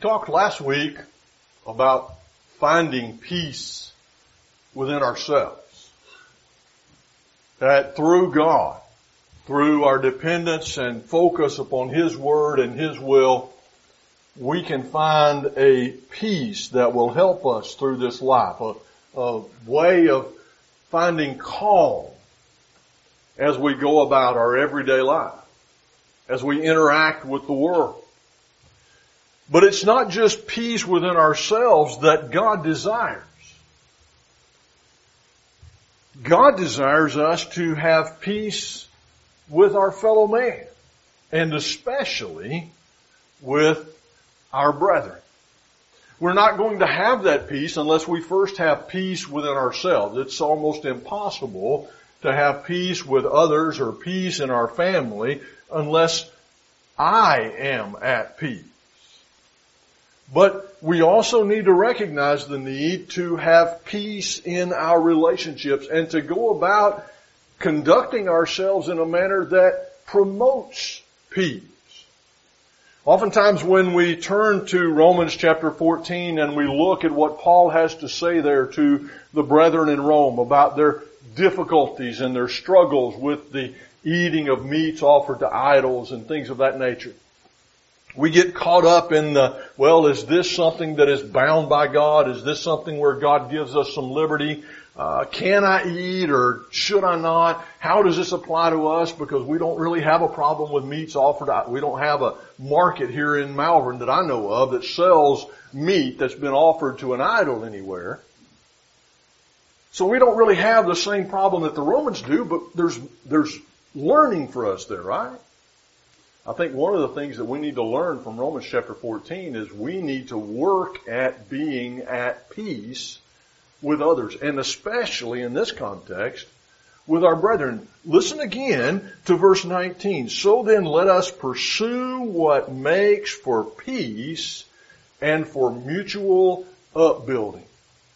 talked last week about finding peace within ourselves. That through God, through our dependence and focus upon His Word and His will, we can find a peace that will help us through this life, a way of finding calm as we go about our everyday life, as we interact with the world. But it's not just peace within ourselves that God desires. God desires us to have peace with our fellow man, and especially with our brethren. We're not going to have that peace unless we first have peace within ourselves. It's almost impossible to have peace with others or peace in our family unless I am at peace. But we also need to recognize the need to have peace in our relationships and to go about conducting ourselves in a manner that promotes peace. Oftentimes when we turn to Romans chapter 14 and we look at what Paul has to say there to the brethren in Rome about their difficulties and their struggles with the eating of meats offered to idols and things of that nature, we get caught up in is this something that is bound by God? Is this something where God gives us some liberty? Can I eat or should I not? How does this apply to us? Because we don't really have a problem with meats offered. We don't have a market here in Malvern that I know of that sells meat that's been offered to an idol anywhere. So we don't really have the same problem that the Romans do, but there's learning for us there, right? I think one of the things that we need to learn from Romans chapter 14 is we need to work at being at peace with others, and especially in this context, with our brethren. Listen again to verse 19. So then let us pursue what makes for peace and for mutual upbuilding.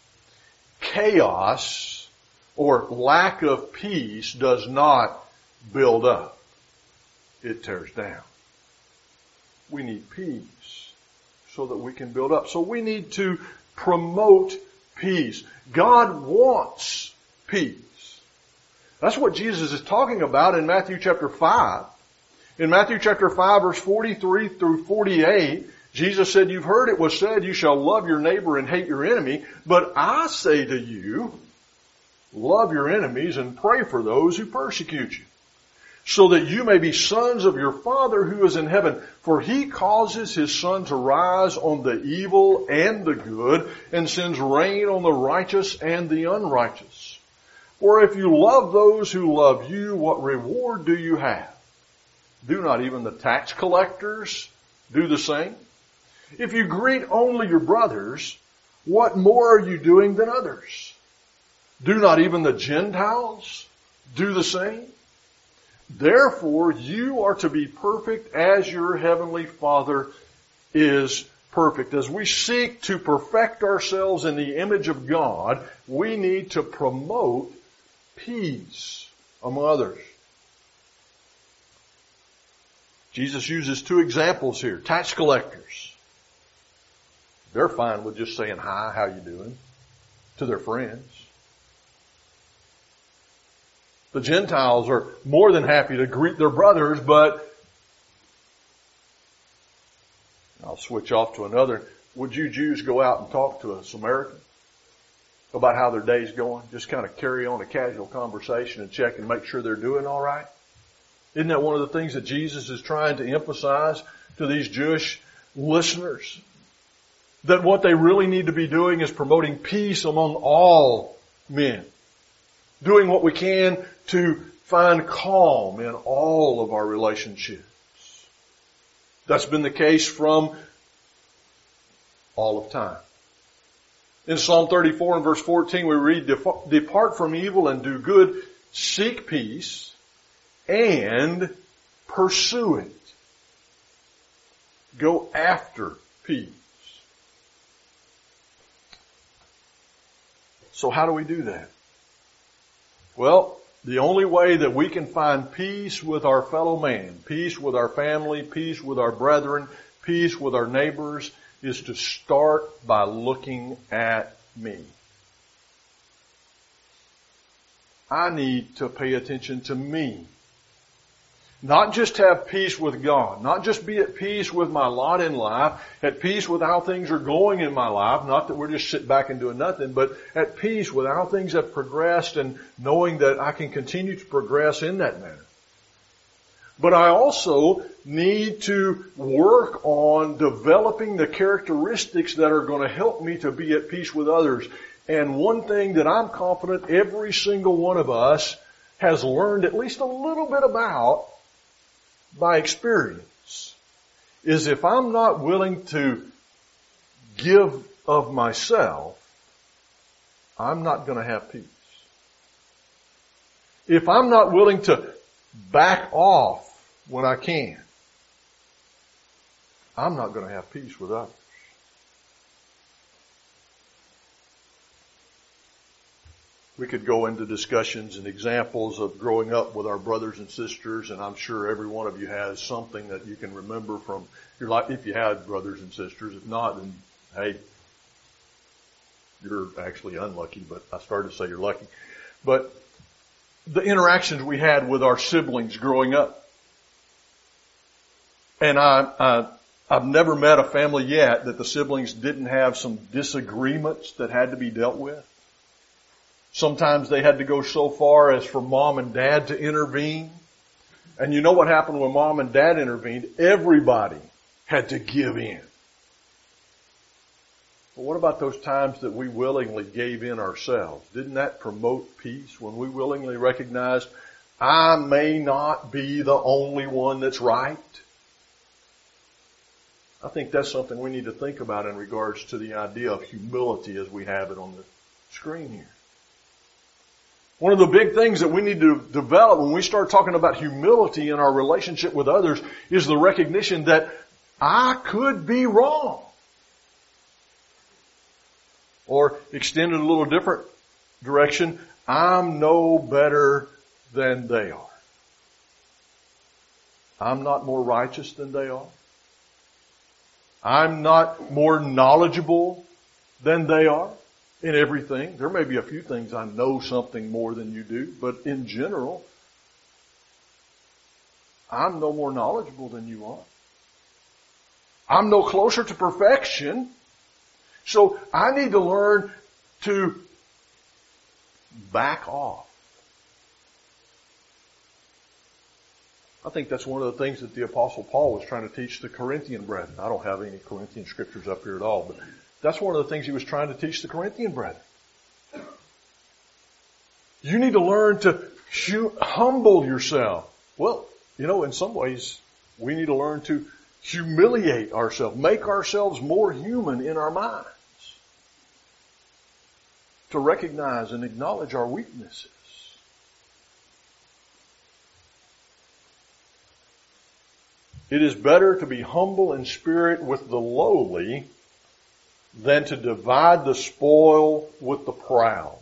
Chaos or lack of peace does not build up. It tears down. We need peace so that we can build up. So we need to promote peace. God wants peace. That's what Jesus is talking about in Matthew chapter 5. In Matthew chapter 5 verse 43 through 48, Jesus said, "You've heard it was said, you shall love your neighbor and hate your enemy. But I say to you, love your enemies and pray for those who persecute you, so that you may be sons of your Father who is in heaven. For He causes His sun to rise on the evil and the good, and sends rain on the righteous and the unrighteous. For if you love those who love you, what reward do you have? Do not even the tax collectors do the same? If you greet only your brothers, what more are you doing than others? Do not even the Gentiles do the same? Therefore, you are to be perfect as your heavenly Father is perfect." As we seek to perfect ourselves in the image of God, we need to promote peace among others. Jesus uses two examples here. Tax collectors. They're fine with just saying, "Hi, how you doing?" to their friends. The Gentiles are more than happy to greet their brothers, but I'll switch off to another. Would you Jews go out and talk to a Samaritan about how their day's going? Just kind of carry on a casual conversation and check and make sure they're doing all right? Isn't that one of the things that Jesus is trying to emphasize to these Jewish listeners? That what they really need to be doing is promoting peace among all men. Doing what we can to find calm in all of our relationships. That's been the case from all of time. In Psalm 34 and verse 14 we read, "Depart from evil and do good, seek peace and pursue it." Go after peace. So how do we do that? Well, the only way that we can find peace with our fellow man, peace with our family, peace with our brethren, peace with our neighbors, is to start by looking at me. I need to pay attention to me. Not just have peace with God, not just be at peace with my lot in life, at peace with how things are going in my life, not that we're just sitting back and doing nothing, but at peace with how things have progressed and knowing that I can continue to progress in that manner. But I also need to work on developing the characteristics that are going to help me to be at peace with others. And one thing that I'm confident every single one of us has learned at least a little bit about by experience is if I'm not willing to give of myself, I'm not going to have peace. If I'm not willing to back off when I can, I'm not going to have peace with others. We could go into discussions and examples of growing up with our brothers and sisters, and I'm sure every one of you has something that you can remember from your life, if you had brothers and sisters. If not, then, hey, you're actually unlucky, but I started to say you're lucky. But the interactions we had with our siblings growing up. And I've never met a family yet that the siblings didn't have some disagreements that had to be dealt with. Sometimes they had to go so far as for mom and dad to intervene. And you know what happened when mom and dad intervened? Everybody had to give in. But what about those times that we willingly gave in ourselves? Didn't that promote peace when we willingly recognized, I may not be the only one that's right? I think that's something we need to think about in regards to the idea of humility as we have it on the screen here. One of the big things that we need to develop when we start talking about humility in our relationship with others is the recognition that I could be wrong. Or extended a little different direction, I'm no better than they are. I'm not more righteous than they are. I'm not more knowledgeable than they are. In everything. There may be a few things I know something more than you do, but in general, I'm no more knowledgeable than you are. I'm no closer to perfection. So I need to learn to back off. I think that's one of the things that the Apostle Paul was trying to teach the Corinthian brethren. I don't have any Corinthian scriptures up here at all, but that's one of the things he was trying to teach the Corinthian brethren. You need to learn to humble yourself. Well, in some ways, we need to learn to humiliate ourselves, make ourselves more human in our minds, to recognize and acknowledge our weaknesses. It is better to be humble in spirit with the lowly than to divide the spoil with the proud.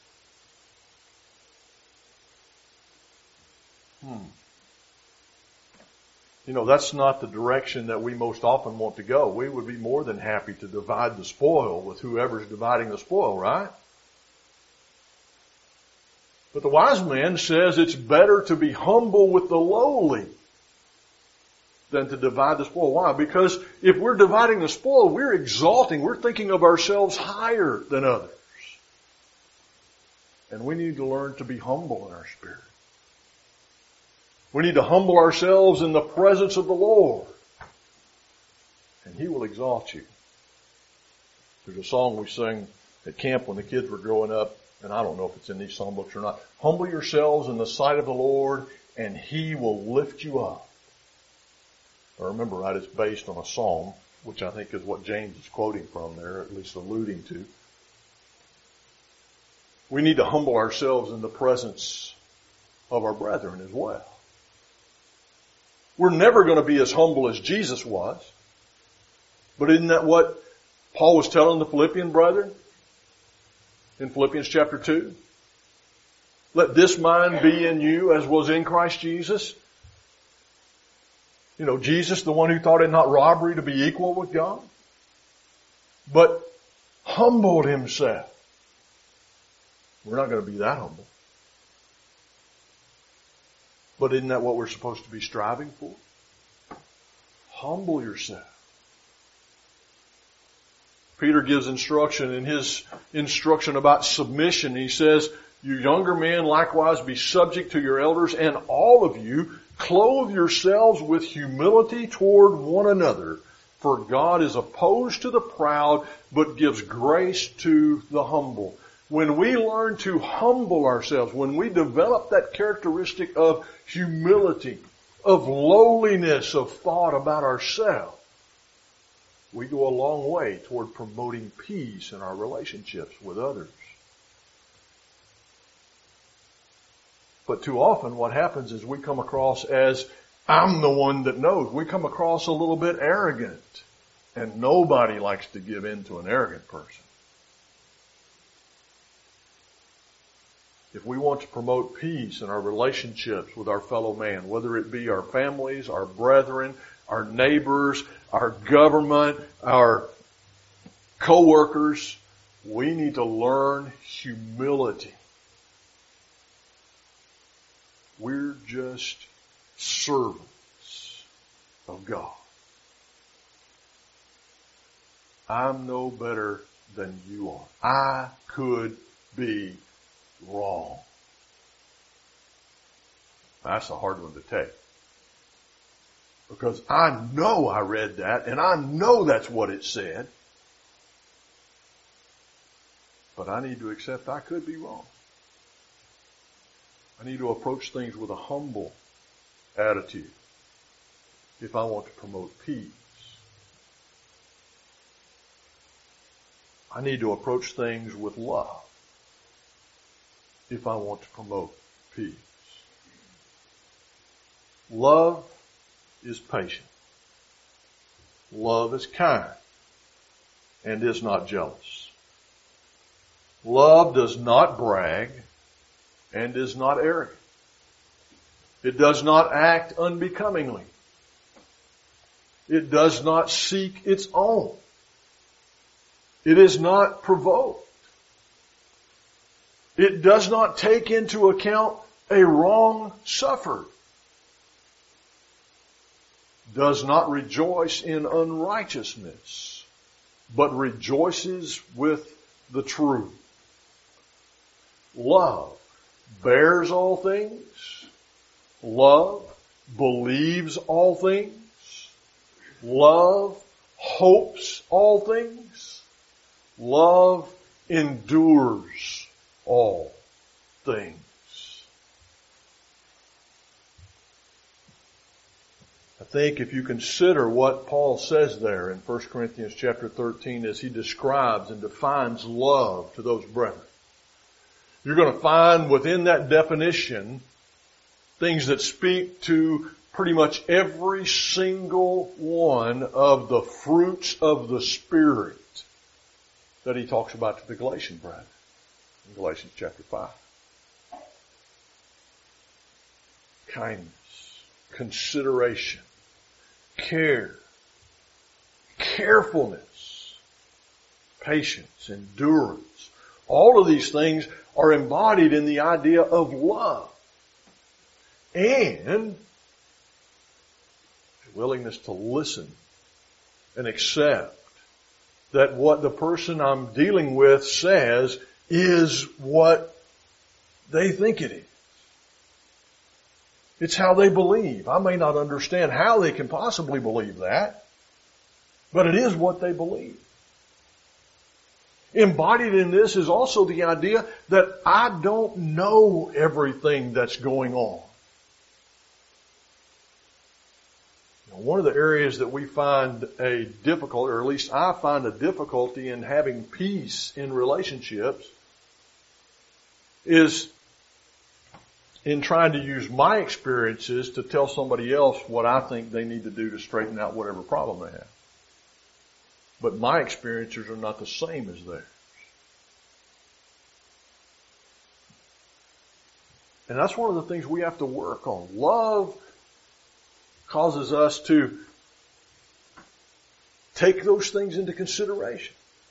That's not the direction that we most often want to go. We would be more than happy to divide the spoil with whoever's dividing the spoil, right? But the wise man says it's better to be humble with the lowly than to divide the spoil. Why? Because if we're dividing the spoil, we're exalting, we're thinking of ourselves higher than others. And we need to learn to be humble in our spirit. We need to humble ourselves in the presence of the Lord. And He will exalt you. There's a song we sang at camp when the kids were growing up, and I don't know if it's in these songbooks or not. Humble yourselves in the sight of the Lord, and He will lift you up. If I remember right, it's based on a psalm, which I think is what James is quoting from there, at least alluding to. We need to humble ourselves in the presence of our brethren as well. We're never going to be as humble as Jesus was. But isn't that what Paul was telling the Philippian brethren in Philippians chapter 2? Let this mind be in you as was in Christ Jesus. Jesus, the one who thought it not robbery to be equal with God. but humbled himself. We're not going to be that humble. But isn't that what we're supposed to be striving for? Humble yourself. Peter gives instruction in his instruction about submission. He says, you younger men likewise be subject to your elders, and all of you clothe yourselves with humility toward one another. For God is opposed to the proud, but gives grace to the humble. When we learn to humble ourselves, when we develop that characteristic of humility, of lowliness of thought about ourselves, we go a long way toward promoting peace in our relationships with others. But too often what happens is we come across as, I'm the one that knows. We come across a little bit arrogant. And nobody likes to give in to an arrogant person. If we want to promote peace in our relationships with our fellow man, whether it be our families, our brethren, our neighbors, our government, our co-workers, we need to learn humility. We're just servants of God. I'm no better than you are. I could be wrong. That's a hard one to take. Because I know I read that, and I know that's what it said. But I need to accept I could be wrong. I need to approach things with a humble attitude if I want to promote peace. I need to approach things with love if I want to promote peace. Love is patient. Love is kind and is not jealous. Love does not brag and is not arrogant. It does not act unbecomingly. It does not seek its own. It is not provoked. It does not take into account a wrong suffered. Does not rejoice in unrighteousness, but rejoices with the truth. Love bears all things. Love believes all things. Love hopes all things. Love endures all things. I think if you consider what Paul says there in 1 Corinthians chapter 13 as he describes and defines love to those brethren, you're going to find within that definition things that speak to pretty much every single one of the fruits of the Spirit that he talks about to the Galatian brethren in Galatians chapter 5. Kindness, consideration, care, carefulness, patience, endurance. All of these things are embodied in the idea of love. And willingness to listen and accept that what the person I'm dealing with says is what they think it is. It's how they believe. I may not understand how they can possibly believe that, but it is what they believe. Embodied in this is also the idea that I don't know everything that's going on. One of the areas that we find a difficult, or at least I find a difficulty in having peace in relationships, is in trying to use my experiences to tell somebody else what I think they need to do to straighten out whatever problem they have. But my experiences are not the same as theirs. And that's one of the things we have to work on. Love causes us to take those things into consideration.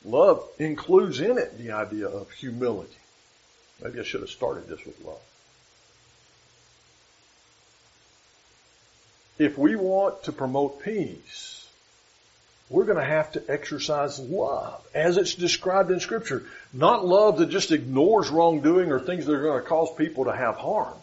Love includes in it the idea of humility. Maybe I should have started this with love. If we want to promote peace, we're going to have to exercise love as it's described in Scripture. Not love that just ignores wrongdoing or things that are going to cause people to have harm.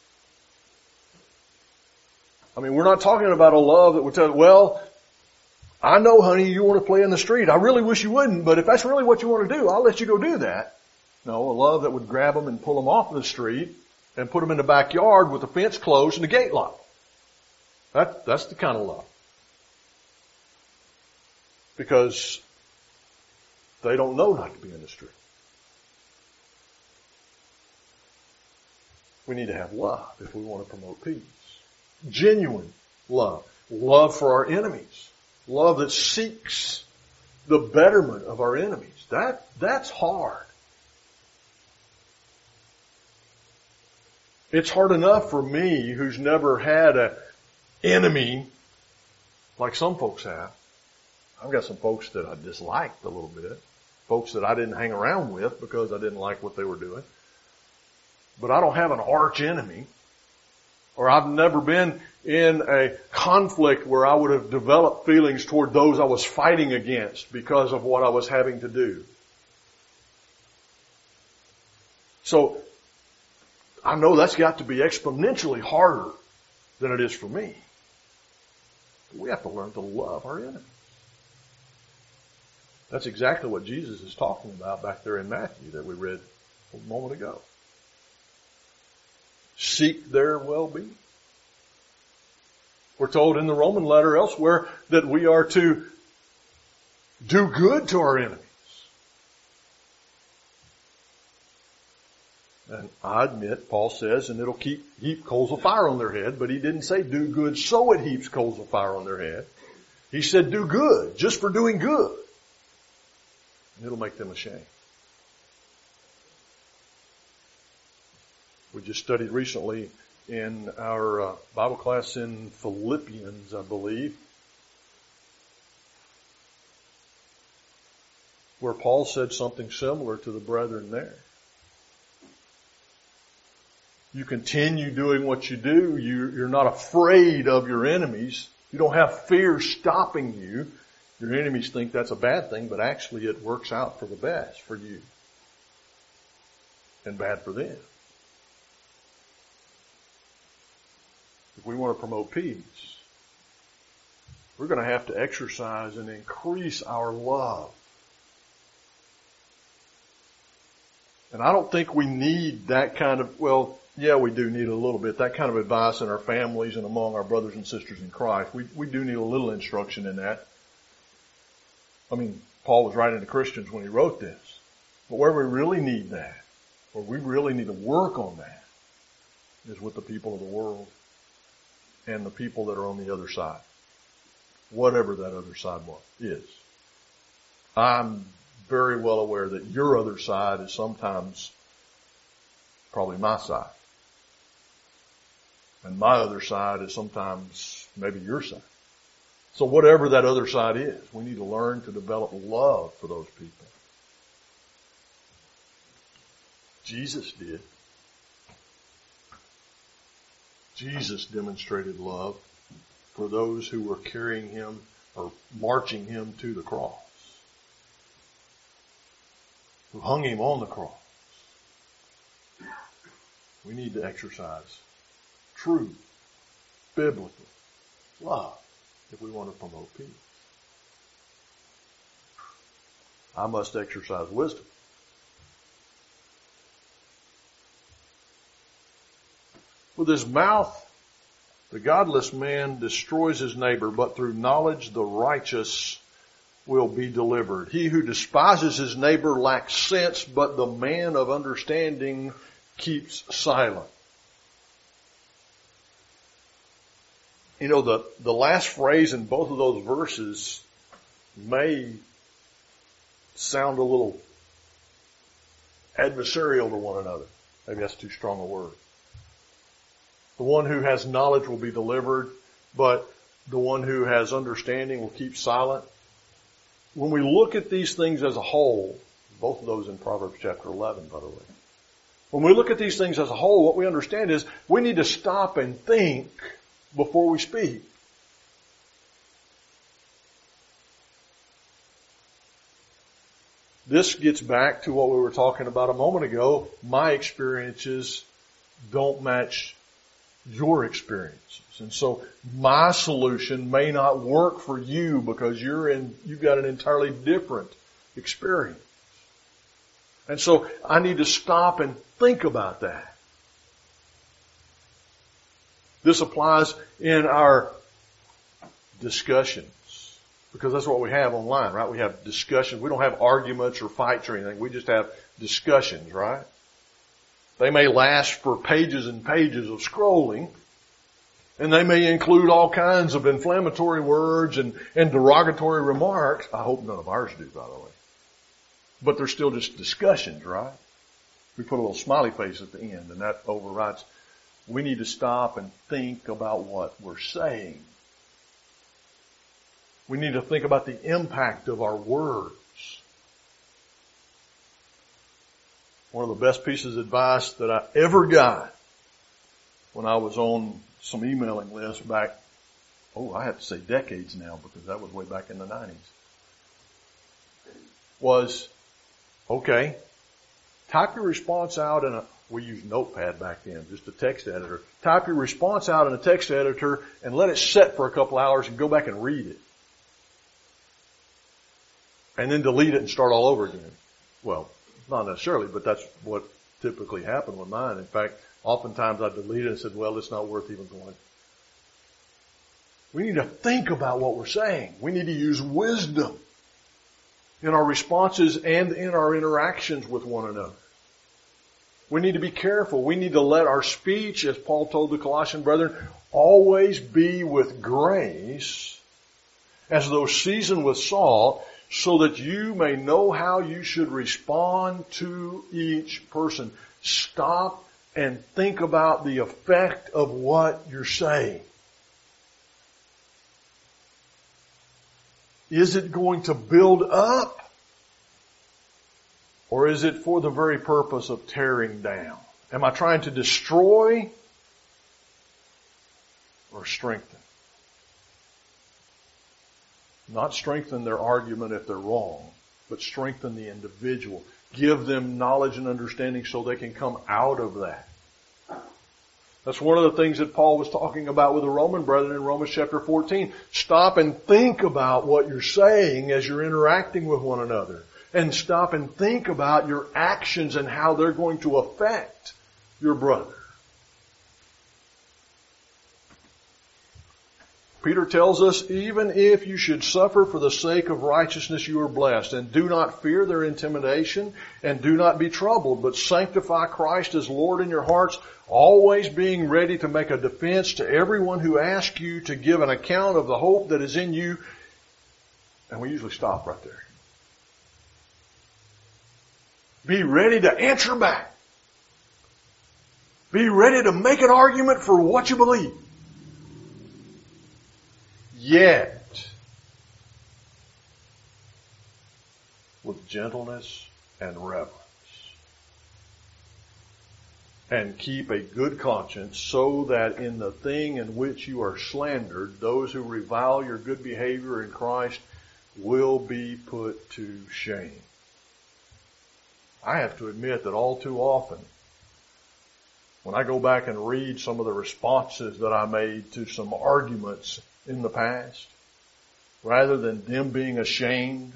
I mean, we're not talking about a love that would tell, well, I know, honey, you want to play in the street. I really wish you wouldn't, but if that's really what you want to do, I'll let you go do that. No, a love that would grab them and pull them off the street and put them in the backyard with the fence closed and the gate locked. That's the kind of love. Because they don't know not to be in the street. We need to have love if we want to promote peace. Genuine love. Love for our enemies. Love that seeks the betterment of our enemies. That's hard. It's hard enough for me, who's never had an enemy like some folks have. I've got some folks that I disliked a little bit. Folks that I didn't hang around with because I didn't like what they were doing. But I don't have an arch enemy. Or I've never been in a conflict where I would have developed feelings toward those I was fighting against because of what I was having to do. So, I know that's got to be exponentially harder than it is for me. But we have to learn to love our enemies. That's exactly what Jesus is talking about back there in Matthew that we read a moment ago. Seek their well-being. We're told in the Roman letter elsewhere that we are to do good to our enemies. And I admit, Paul says, and it'll heap coals of fire on their head, but he didn't say do good so it heaps coals of fire on their head. He said do good, just for doing good. And it'll make them ashamed. We just studied recently in our Bible class in Philippians, I believe, where Paul said something similar to the brethren there. You continue doing what you do. You're not afraid of your enemies. You don't have fear stopping you. Your enemies think that's a bad thing, but actually it works out for the best for you and bad for them. If we want to promote peace, we're going to have to exercise and increase our love. And I don't think we need that kind of, well, yeah, we do need a little bit, that kind of advice in our families and among our brothers and sisters in Christ. We do need a little instruction in that. I mean, Paul was writing to Christians when he wrote this. But where we really need that, where we really need to work on that, is with the people of the world and the people that are on the other side. Whatever that other side is. I'm very well aware that your other side is sometimes probably my side. And my other side is sometimes maybe your side. So whatever that other side is, we need to learn to develop love for those people. Jesus did. Jesus demonstrated love for those who were carrying him or marching him to the cross, who hung him on the cross. We need to exercise true biblical love if we want to promote peace. I must exercise wisdom. With his mouth, the godless man destroys his neighbor, but through knowledge the righteous will be delivered. He who despises his neighbor lacks sense, but the man of understanding keeps silent. You know, the last phrase in both of those verses may sound a little adversarial to one another. Maybe that's too strong a word. The one who has knowledge will be delivered, but the one who has understanding will keep silent. when we look at these things as a whole, both of those in Proverbs chapter 11, by the way. When we look at these things as a whole, what we understand is we need to stop and think before we speak. This gets back to what we were talking about a moment ago. My experiences don't match your experiences. And so my solution may not work for you because you've got an entirely different experience. And so I need to stop and think about that. This applies in our discussions, because that's what we have online, right? We have discussions. We don't have arguments or fights or anything. We just have discussions, right? They may last for pages and pages of scrolling, and they may include all kinds of inflammatory words and derogatory remarks. I hope none of ours do, by the way. But they're still just discussions, right? We put a little smiley face at the end, and that overrides. We need to stop and think about what we're saying. We need to think about the impact of our words. One of the best pieces of advice that I ever got when I was on some emailing lists back, I have to say decades now, because that was way back in the 90s, was, okay, type your response out we used Notepad back then, just a text editor. Type your response out in a text editor and let it set for a couple hours and go back and read it. And then delete it and start all over again. Well, not necessarily, but that's what typically happened with mine. In fact, oftentimes I deleted it and said, well, it's not worth even going. We need to think about what we're saying. We need to use wisdom in our responses and in our interactions with one another. We need to be careful. We need to let our speech, as Paul told the Colossian brethren, always be with grace, as though seasoned with salt, so that you may know how you should respond to each person. Stop and think about the effect of what you're saying. Is it going to build up? Or is it for the very purpose of tearing down? Am I trying to destroy or strengthen? Not strengthen their argument if they're wrong, but strengthen the individual. Give them knowledge and understanding so they can come out of that. That's one of the things that Paul was talking about with the Roman brethren in Romans chapter 14. Stop and think about what you're saying as you're interacting with one another. And stop and think about your actions and how they're going to affect your brother. Peter tells us, even if you should suffer for the sake of righteousness, you are blessed. And do not fear their intimidation, and do not be troubled, but sanctify Christ as Lord in your hearts, always being ready to make a defense to everyone who asks you to give an account of the hope that is in you. And we usually stop right there. Be ready to answer back. Be ready to make an argument for what you believe. Yet, with gentleness and reverence. And keep a good conscience, so that in the thing in which you are slandered, those who revile your good behavior in Christ will be put to shame. I have to admit that all too often, when I go back and read some of the responses that I made to some arguments in the past, rather than them being ashamed,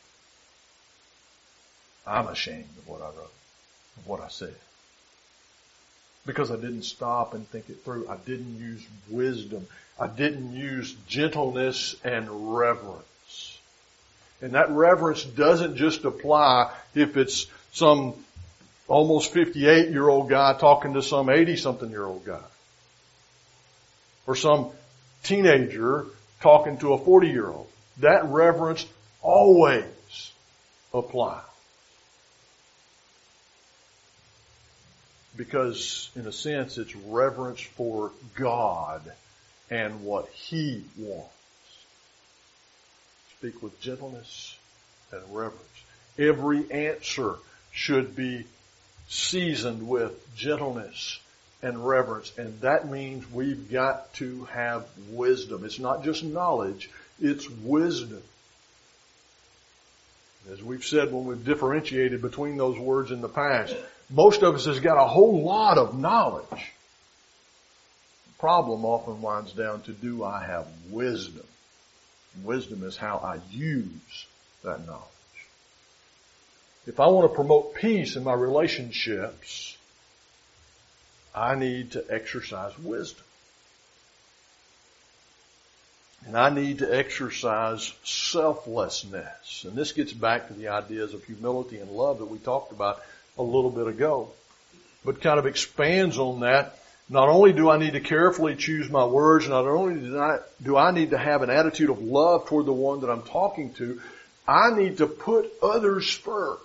I'm ashamed of what I wrote, of what I said. Because I didn't stop and think it through. I didn't use wisdom. I didn't use gentleness and reverence. And that reverence doesn't just apply if it's some almost 58-year-old guy talking to some 80-something-year-old guy. Or some teenager talking to a 40-year-old. That reverence always applies. Because, in a sense, it's reverence for God and what He wants. Speak with gentleness and reverence. Every answer should be seasoned with gentleness and reverence. And that means we've got to have wisdom. It's not just knowledge, it's wisdom. As we've said when we've differentiated between those words in the past, most of us has got a whole lot of knowledge. The problem often winds down to, do I have wisdom? Wisdom is how I use that knowledge. If I want to promote peace in my relationships, I need to exercise wisdom. And I need to exercise selflessness. And this gets back to the ideas of humility and love that we talked about a little bit ago. But kind of expands on that. Not only do I need to carefully choose my words, not only do I need to have an attitude of love toward the one that I'm talking to, I need to put others first.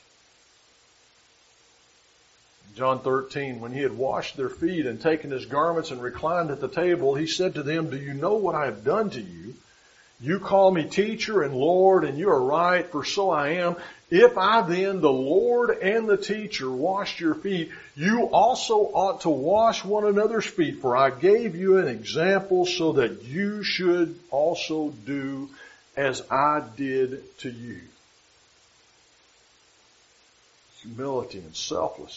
John 13, when he had washed their feet and taken his garments and reclined at the table, he said to them, "Do you know what I have done to you? You call me teacher and Lord, and you are right, for so I am. If I then, the Lord and the teacher, washed your feet, you also ought to wash one another's feet, for I gave you an example so that you should also do as I did to you." Humility and selflessness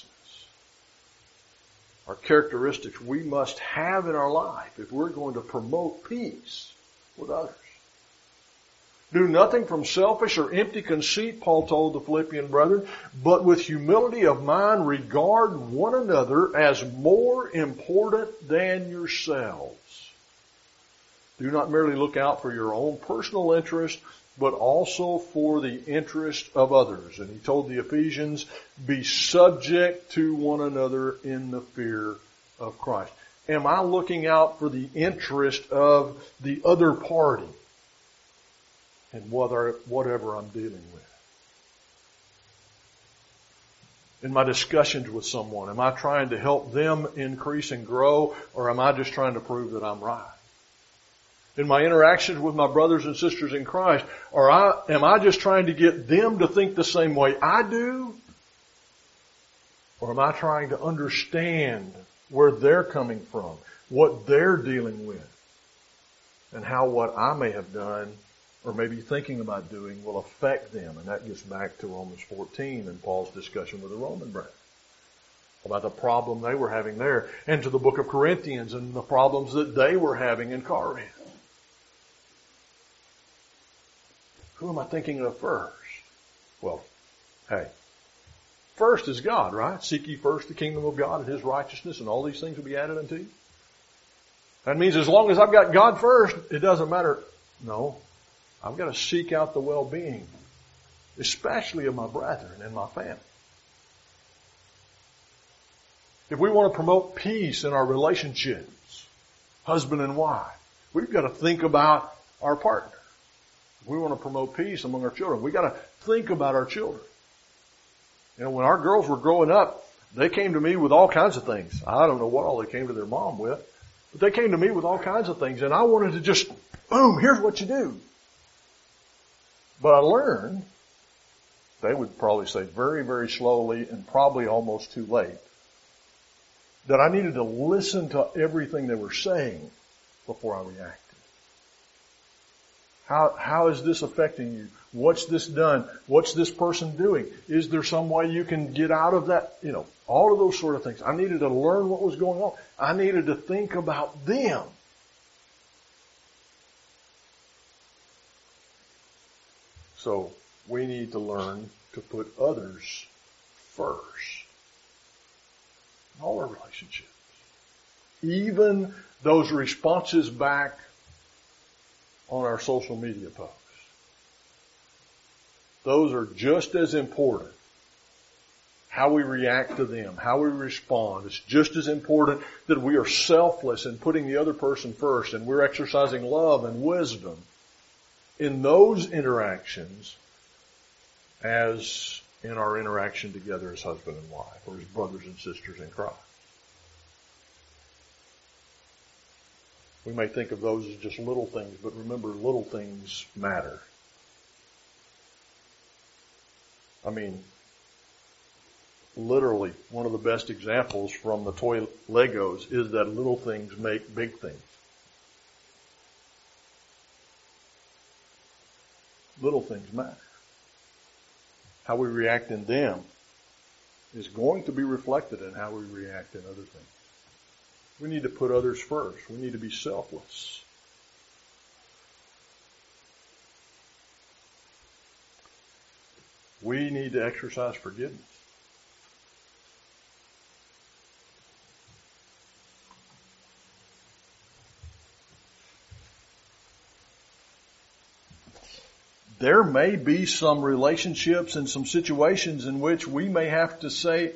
are characteristics we must have in our life if we're going to promote peace with others. Do nothing from selfish or empty conceit, Paul told the Philippian brethren, but with humility of mind regard one another as more important than yourselves. Do not merely look out for your own personal interest, but also for the interest of others. And he told the Ephesians, be subject to one another in the fear of Christ. Am I looking out for the interest of the other party in whatever I'm dealing with? In my discussions with someone, am I trying to help them increase and grow, or am I just trying to prove that I'm right? In my interactions with my brothers and sisters in Christ, am I just trying to get them to think the same way I do? Or am I trying to understand where they're coming from, what they're dealing with, and how what I may have done or maybe thinking about doing will affect them? And that gets back to Romans 14 and Paul's discussion with the Roman brethren about the problem they were having there, and to the book of Corinthians and the problems that they were having in Corinth. Who am I thinking of first? Well, hey, first is God, right? Seek ye first the kingdom of God and His righteousness, and all these things will be added unto you. That means as long as I've got God first, it doesn't matter. No, I've got to seek out the well-being, especially of my brethren and my family. If we want to promote peace in our relationships, husband and wife, we've got to think about our partner. If we want to promote peace among our children, we've got to think about our children. You know, when our girls were growing up, they came to me with all kinds of things. I don't know what all they came to their mom with, but they came to me with all kinds of things, and I wanted to just, boom, here's what you do. But I learned, they would probably say very, very slowly and probably almost too late, that I needed to listen to everything they were saying before I reacted. How is this affecting you? What's this done? What's this person doing? Is there some way you can get out of that? You know, all of those sort of things. I needed to learn what was going on. I needed to think about them. So we need to learn to put others first in all our relationships. Even those responses back on our social media posts. Those are just as important. How we react to them, how we respond. It's just as important that we are selfless in putting the other person first, and we're exercising love and wisdom in those interactions as in our interaction together as husband and wife, or as brothers and sisters in Christ. We may think of those as just little things, but remember, little things matter. I mean, literally, one of the best examples from the toy Legos is that little things make big things. Little things matter. How we react in them is going to be reflected in how we react in other things. We need to put others first. We need to be selfless. We need to exercise forgiveness. There may be some relationships and some situations in which we may have to say,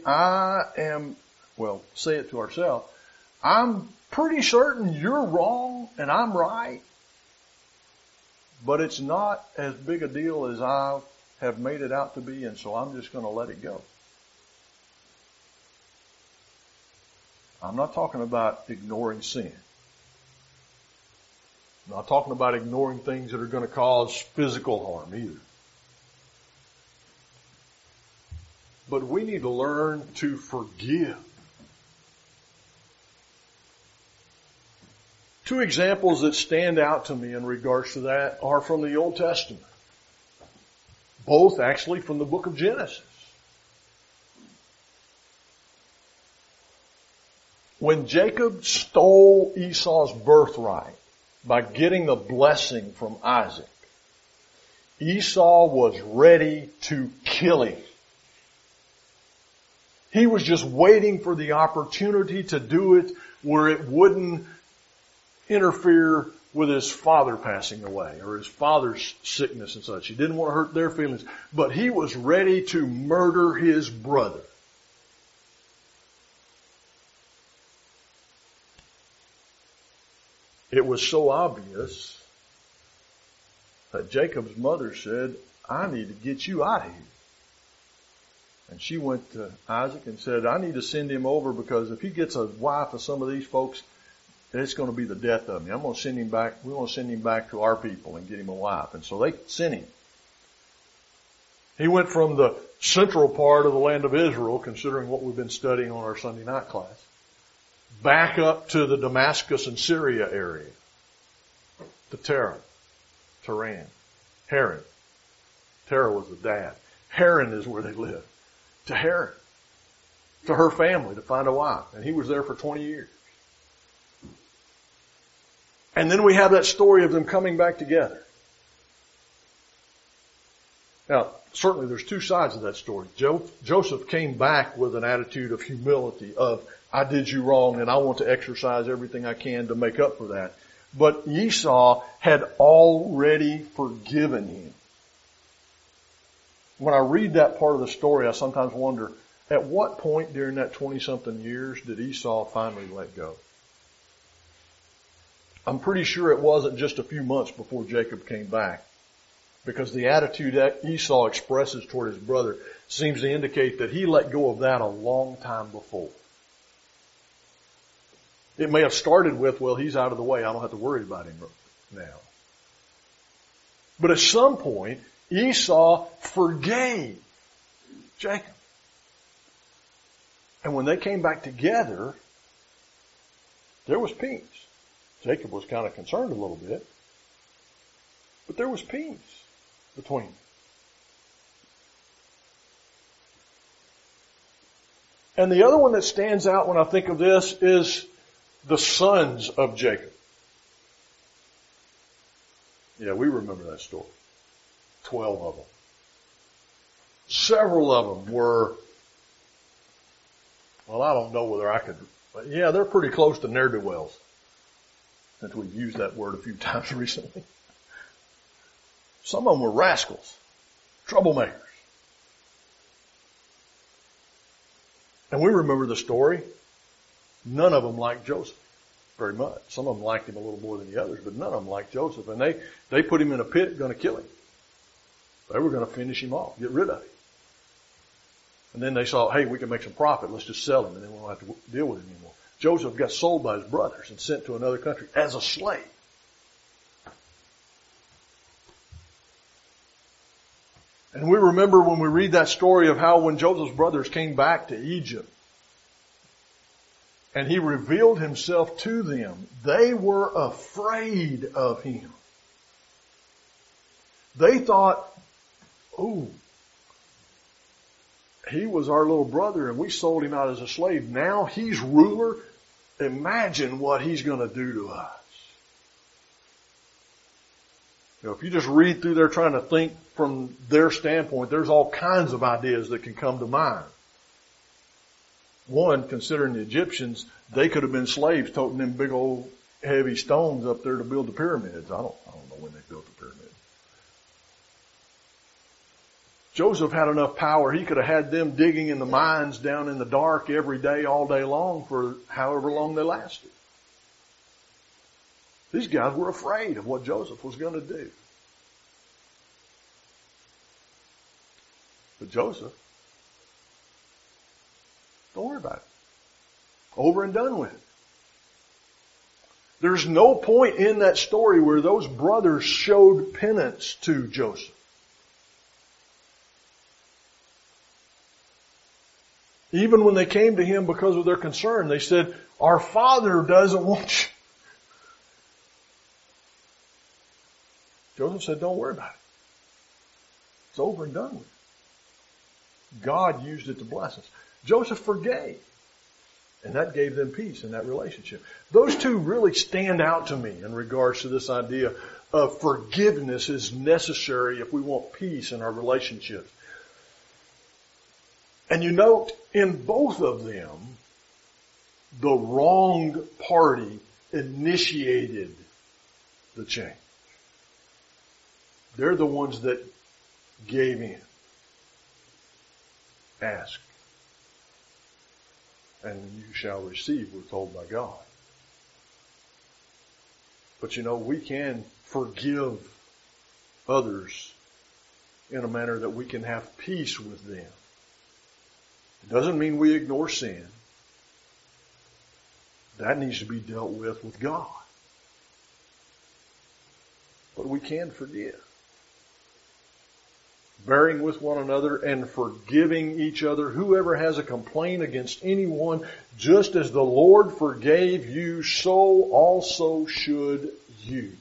say it to ourselves, I'm pretty certain you're wrong and I'm right, but it's not as big a deal as I have made it out to be, and so I'm just going to let it go. I'm not talking about ignoring sin. I'm not talking about ignoring things that are going to cause physical harm either. But we need to learn to forgive. Two examples that stand out to me in regards to that are from the Old Testament. Both actually from the book of Genesis. When Jacob stole Esau's birthright by getting the blessing from Isaac, Esau was ready to kill him. He was just waiting for the opportunity to do it where it wouldn't interfere with his father passing away or his father's sickness and such. He didn't want to hurt their feelings, but he was ready to murder his brother. It was so obvious that Jacob's mother said, I need to get you out of here. And she went to Isaac and said, I need to send him over because if he gets a wife of some of these folks, it's going to be the death of me. I'm going to send him back. We're going to send him back to our people and get him a wife. And so they sent him. He went from the central part of the land of Israel, considering what we've been studying on our Sunday night class, back up to the Damascus and Syria area, to Haran. Terah was the dad. Haran is where they lived. To Haran. To her family to find a wife. And he was there for 20 years. And then we have that story of them coming back together. Now, certainly there's two sides of that story. Joseph came back with an attitude of humility, of, I did you wrong and I want to exercise everything I can to make up for that. But Esau had already forgiven him. When I read that part of the story, I sometimes wonder, at what point during that 20-something years did Esau finally let go? I'm pretty sure it wasn't just a few months before Jacob came back, because the attitude that Esau expresses toward his brother seems to indicate that he let go of that a long time before. It may have started with, well, he's out of the way, I don't have to worry about him now. But at some point, Esau forgave Jacob. And when they came back together, there was peace. Jacob was kind of concerned a little bit, but there was peace between them. And the other one that stands out when I think of this is the sons of Jacob. Yeah, we remember that story. 12 of them. Several of them were, well, I don't know whether I could, but yeah, they're pretty close to ne'er-do-wells, since we've used that word a few times recently. Some of them were rascals, troublemakers. And we remember the story. None of them liked Joseph very much. Some of them liked him a little more than the others, but none of them liked Joseph. And they put him in a pit, going to kill him. They were going to finish him off, get rid of him. And then they saw, hey, we can make some profit. Let's just sell him, and then we won't have to deal with him anymore. Joseph got sold by his brothers and sent to another country as a slave. And we remember when we read that story of how when Joseph's brothers came back to Egypt and he revealed himself to them, they were afraid of him. They thought, oh, he was our little brother and we sold him out as a slave. Now he's ruler. Imagine what he's going to do to us. You know, if you just read through there trying to think from their standpoint, there's all kinds of ideas that can come to mind. One, considering the Egyptians, they could have been slaves toting them big old heavy stones up there to build the pyramids. I don't know when they built the pyramids. Joseph had enough power, he could have had them digging in the mines down in the dark every day, all day long for however long they lasted. These guys were afraid of what Joseph was going to do. But Joseph, don't worry about it. Over and done with. There's no point in that story where those brothers showed penance to Joseph. Even when they came to him because of their concern, they said, our father doesn't want you. Joseph said, don't worry about it. It's over and done with. God used it to bless us. Joseph forgave. And that gave them peace in that relationship. Those two really stand out to me in regards to this idea of forgiveness is necessary if we want peace in our relationships. And you note in both of them, the wronged party initiated the change. They're the ones that gave in. Ask, and you shall receive, we're told by God. But you know, we can forgive others in a manner that we can have peace with them. It doesn't mean we ignore sin. That needs to be dealt with God. But we can forgive. Bearing with one another and forgiving each other. Whoever has a complaint against anyone, just as the Lord forgave you, so also should you.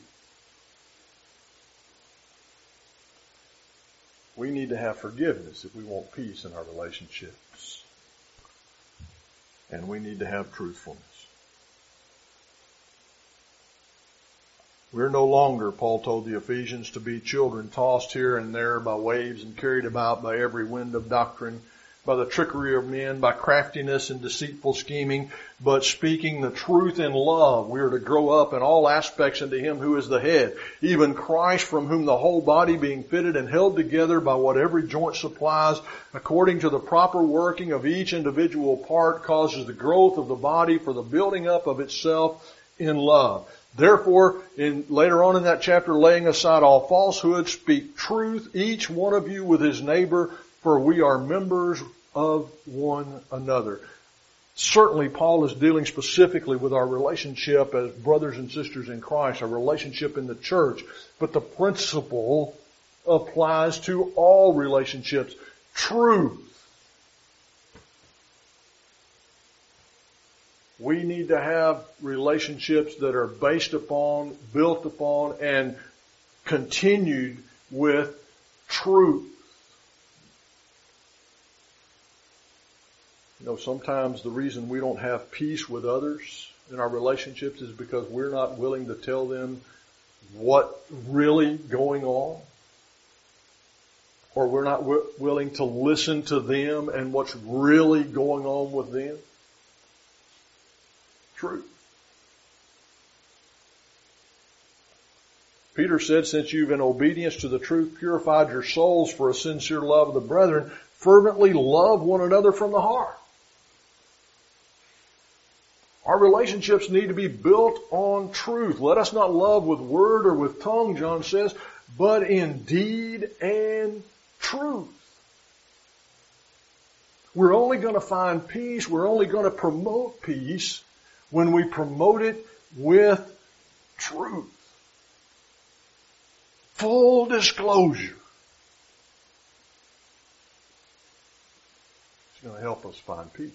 We need to have forgiveness if we want peace in our relationships. And we need to have truthfulness. We're no longer, Paul told the Ephesians, to be children tossed here and there by waves and carried about by every wind of doctrine, by the trickery of men, by craftiness and deceitful scheming, but speaking the truth in love. We are to grow up in all aspects into Him who is the head, even Christ, from whom the whole body being fitted and held together by what every joint supplies, according to the proper working of each individual part, causes the growth of the body for the building up of itself in love. Therefore, later on in that chapter, laying aside all falsehood, speak truth, each one of you with his neighbor, for we are members of one another. Certainly, Paul is dealing specifically with our relationship as brothers and sisters in Christ, our relationship in the church. But the principle applies to all relationships. Truth. We need to have relationships that are based upon, built upon, and continued with truth. You know, sometimes the reason we don't have peace with others in our relationships is because we're not willing to tell them what's really going on. Or we're not willing to listen to them and what's really going on with them. Truth. Peter said, since you've in obedience to the truth purified your souls for a sincere love of the brethren, fervently love one another from the heart. Our relationships need to be built on truth. Let us not love with word or with tongue, John says, but in deed and truth. We're only going to find peace, we're only going to promote peace when we promote it with truth. Full disclosure. It's going to help us find peace.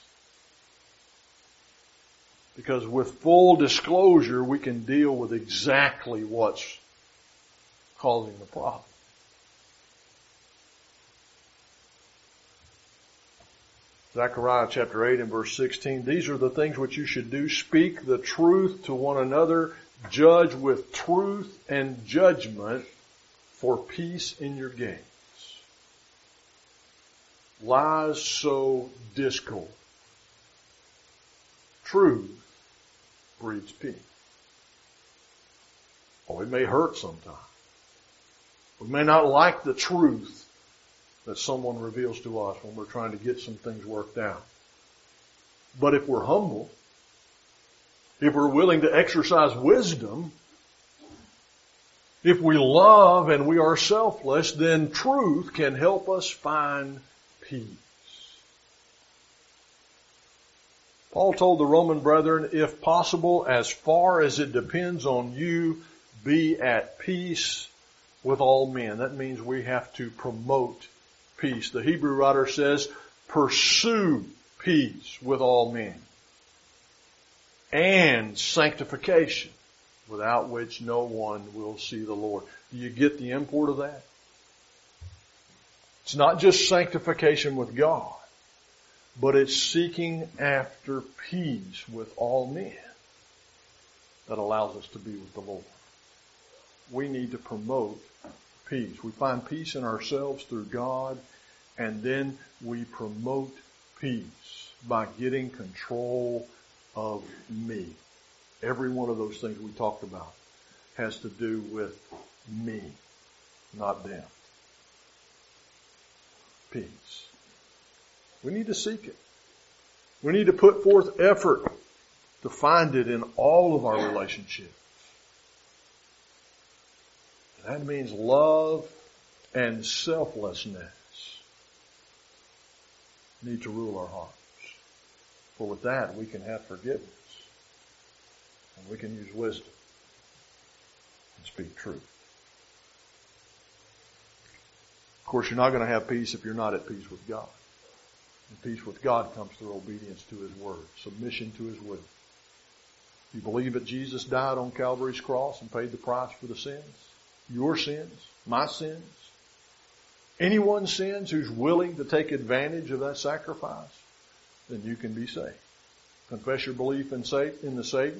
Because with full disclosure, we can deal with exactly what's causing the problem. Zechariah chapter 8 and verse 16, these are the things which you should do. Speak the truth to one another. Judge with truth and judgment for peace in your gates. Lies sow discord. Truth breeds peace. Oh, it may hurt sometimes. We may not like the truth that someone reveals to us when we're trying to get some things worked out. But if we're humble, if we're willing to exercise wisdom, if we love and we are selfless, then truth can help us find peace. Paul told the Roman brethren, if possible, as far as it depends on you, be at peace with all men. That means we have to promote peace. The Hebrew writer says, pursue peace with all men and sanctification, without which no one will see the Lord. Do you get the import of that? It's not just sanctification with God, but it's seeking after peace with all men that allows us to be with the Lord. We need to promote peace. We find peace in ourselves through God, and then we promote peace by getting control of me. Every one of those things we talked about has to do with me, not them. Peace. We need to seek it. We need to put forth effort to find it in all of our relationships. That means love and selflessness need to rule our hearts. For with that, we can have forgiveness. And we can use wisdom and speak truth. Of course, you're not going to have peace if you're not at peace with God. And peace with God comes through obedience to His Word, submission to His will. You believe that Jesus died on Calvary's cross and paid the price for the sins? Your sins, my sins, anyone's sins who's willing to take advantage of that sacrifice, then you can be saved. Confess your belief in the Savior.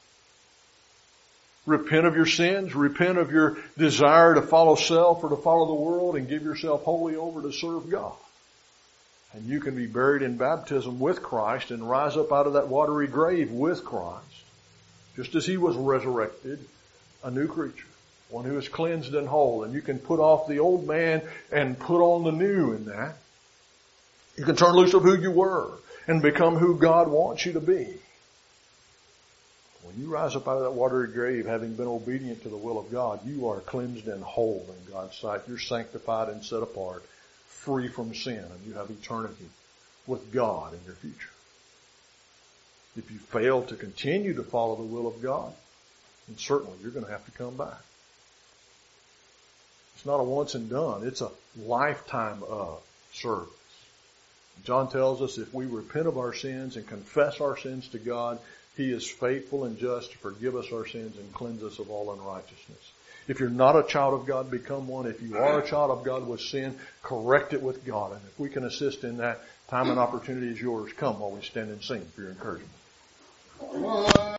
Repent of your sins. Repent of your desire to follow self or to follow the world, and give yourself wholly over to serve God. And you can be buried in baptism with Christ and rise up out of that watery grave with Christ, just as He was resurrected, a new creature, one who is cleansed and whole. And you can put off the old man and put on the new in that. You can turn loose of who you were and become who God wants you to be. When you rise up out of that watery grave, having been obedient to the will of God, you are cleansed and whole in God's sight. You're sanctified and set apart, free from sin, and you have eternity with God in your future. If you fail to continue to follow the will of God, then certainly you're going to have to come back. It's not a once and done. It's a lifetime of service. John tells us if we repent of our sins and confess our sins to God, He is faithful and just to forgive us our sins and cleanse us of all unrighteousness. If you're not a child of God, become one. If you are a child of God with sin, correct it with God. And if we can assist in that, time and opportunity is yours. Come while we stand and sing for your encouragement.